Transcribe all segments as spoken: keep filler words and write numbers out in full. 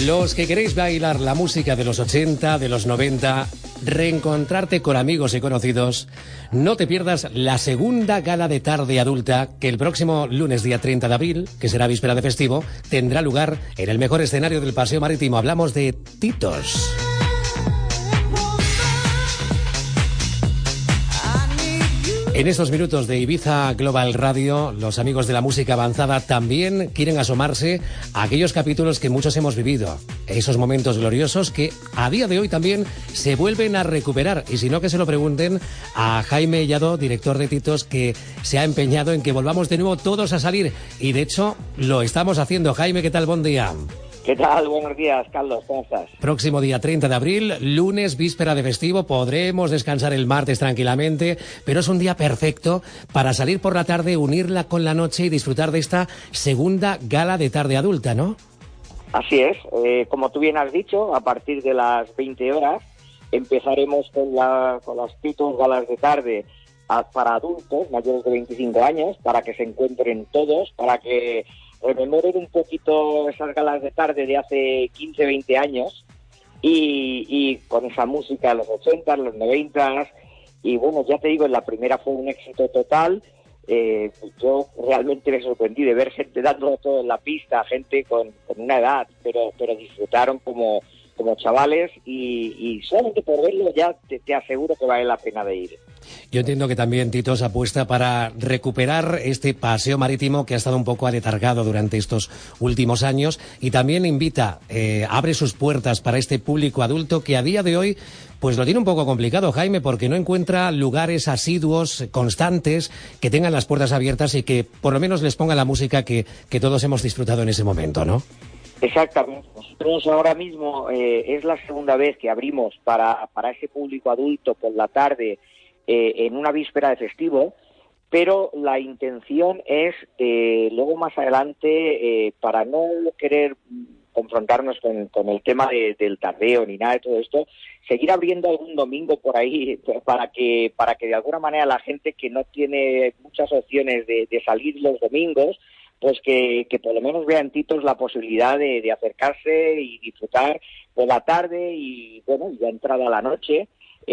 Los que queréis bailar la música de los ochenta, de los noventa, reencontrarte con amigos y conocidos, no te pierdas la segunda gala de tarde adulta que el próximo lunes día treinta de abril, que será víspera de festivo, tendrá lugar en el mejor escenario del Paseo Marítimo. Hablamos de Titos. En estos minutos de Ibiza Global Radio, los amigos de la música avanzada también quieren asomarse a aquellos capítulos que muchos hemos vivido, esos momentos gloriosos que a día de hoy también se vuelven a recuperar. Y si no, que se lo pregunten a Jaime Lladó, director de Titos, que se ha empeñado en que volvamos de nuevo todos a salir. Y de hecho, lo estamos haciendo. Jaime, ¿qué tal? Buen día. ¿Qué tal? Buenos días, Carlos. ¿Cómo estás? Próximo día treinta de abril, lunes, víspera de festivo. Podremos descansar el martes tranquilamente, pero es un día perfecto para salir por la tarde, unirla con la noche y disfrutar de esta segunda gala de tarde adulta, ¿no? Así es. Eh, como tú bien has dicho, a partir de las veinte horas empezaremos con, la, con las Titos galas de tarde a, para adultos mayores de veinticinco años, para que se encuentren todos, para que rememoren un poquito esas galas de tarde de hace quince, veinte años y, y con esa música de los ochenta, los noventa. Y bueno, ya te digo, la primera fue un éxito total. Eh, yo realmente me sorprendí de ver gente dándolo todo en la pista, gente con, con una edad, pero, pero disfrutaron como, como chavales y, y solamente por verlo ya te, te aseguro que vale la pena de ir. Yo entiendo que también Titos apuesta para recuperar este paseo marítimo que ha estado un poco aletargado durante estos últimos años y también invita, eh, abre sus puertas para este público adulto que a día de hoy pues lo tiene un poco complicado, Jaime, porque no encuentra lugares asiduos, constantes, que tengan las puertas abiertas y que por lo menos les ponga la música que, que todos hemos disfrutado en ese momento, ¿no? Exactamente. Nosotros ahora mismo eh, es la segunda vez que abrimos para, para ese público adulto por la tarde, Eh, en una víspera de festivo, pero la intención es, eh, luego más adelante, eh, para no querer confrontarnos con, con el tema de, del tardeo ni nada de todo esto, seguir abriendo algún domingo por ahí para que para que de alguna manera la gente que no tiene muchas opciones de, de salir los domingos, pues que, que por lo menos vean Titos la posibilidad de, de acercarse y disfrutar por la tarde y, bueno, ya entrada la noche,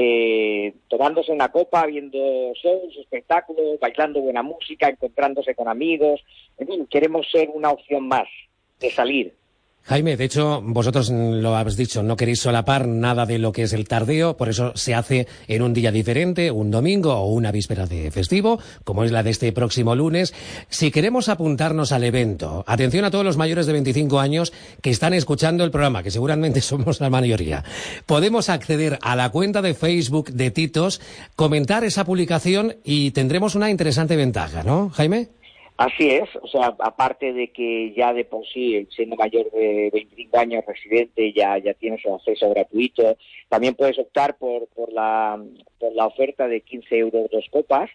Eh, tomándose una copa, viendo shows, espectáculos, bailando buena música, encontrándose con amigos. En fin, queremos ser una opción más de salir. Jaime, de hecho, vosotros lo habéis dicho, no queréis solapar nada de lo que es el tardeo, por eso se hace en un día diferente, un domingo o una víspera de festivo, como es la de este próximo lunes. Si queremos apuntarnos al evento, atención a todos los mayores de veinticinco años que están escuchando el programa, que seguramente somos la mayoría. Podemos acceder a la cuenta de Facebook de Titos, comentar esa publicación y tendremos una interesante ventaja, ¿no, Jaime? Así es, o sea, aparte de que ya de por sí, siendo mayor de veinticinco años residente, ya ya tienes un acceso gratuito, también puedes optar por por la por la oferta de quince euros dos copas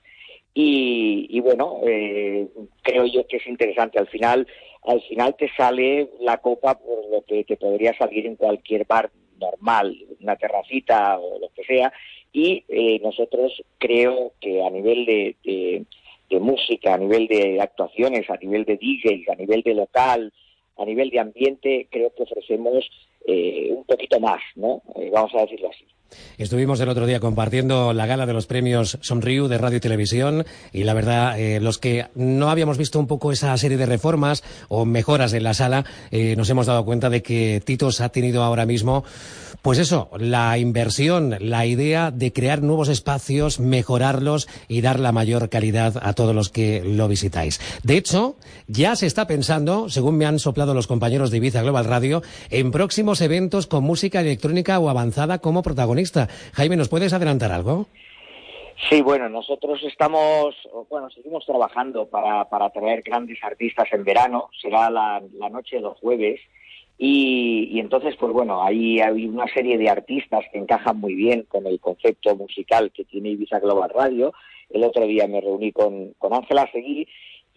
y, y bueno, eh, creo yo que es interesante. Al final, al final te sale la copa por lo que te podría salir en cualquier bar normal, una terracita o lo que sea, y eh, nosotros creo que a nivel de, de de música, a nivel de actuaciones, a nivel de D Js, a nivel de local, a nivel de ambiente, creo que ofrecemos eh, un poquito más, ¿no? Eh, vamos a decirlo así. Estuvimos el otro día compartiendo la gala de los premios Sonriu de Radio y Televisión y la verdad, eh, los que no habíamos visto un poco esa serie de reformas o mejoras en la sala, eh, nos hemos dado cuenta de que Titos ha tenido ahora mismo, pues eso, la inversión, la idea de crear nuevos espacios, mejorarlos y dar la mayor calidad a todos los que lo visitáis. De hecho, ya se está pensando, según me han soplado los compañeros de Ibiza Global Radio, en próximos eventos con música electrónica o avanzada como protagonista. Jaime, ¿nos puedes adelantar algo? Sí, bueno, nosotros estamos, bueno, seguimos trabajando para, para traer grandes artistas en verano, será la, la noche de los jueves, y, y entonces, pues bueno, ahí hay una serie de artistas que encajan muy bien con el concepto musical que tiene Ibiza Global Radio. El otro día me reuní con, con Ángela Seguí,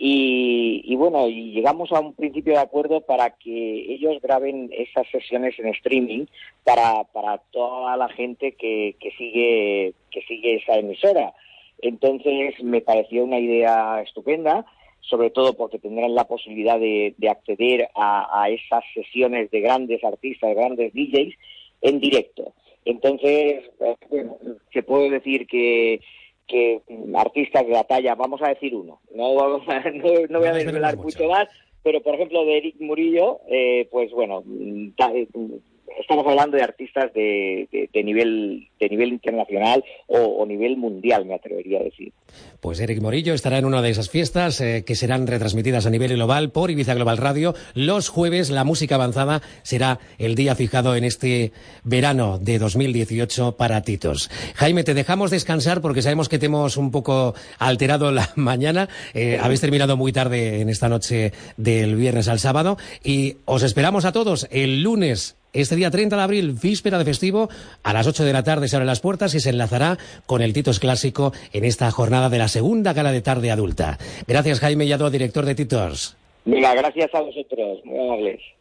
Y, y bueno, y llegamos a un principio de acuerdo para que ellos graben esas sesiones en streaming para, para toda la gente que, que sigue que sigue esa emisora. Entonces me pareció una idea estupenda. sobre todo porque tendrán la posibilidad de, de acceder a, a esas sesiones de grandes artistas, de grandes D Js en directo. Entonces, bueno, se puede decir que, que artistas de la talla, vamos a decir uno, no, vamos a, no, no voy a desvelar mucho más, pero por ejemplo de Eric Murillo, eh, pues bueno, estamos hablando de artistas de, de, de nivel de nivel internacional o, o nivel mundial, me atrevería a decir. Pues Eric Murillo estará en una de esas fiestas eh, que serán retransmitidas a nivel global por Ibiza Global Radio. Los jueves la música avanzada será el día fijado en este verano de dos mil dieciocho para Titos. Jaime, te dejamos descansar porque sabemos que te hemos un poco alterado la mañana. Eh, habéis terminado muy tarde en esta noche del viernes al sábado y os esperamos a todos el lunes. Este día treinta de abril, víspera de festivo, a las ocho de la tarde se abren las puertas y se enlazará con el Titos Clásico en esta jornada de la segunda gala de tarde adulta. Gracias, Jaime Lladó, director de Titos. Venga, gracias a vosotros, muy amables.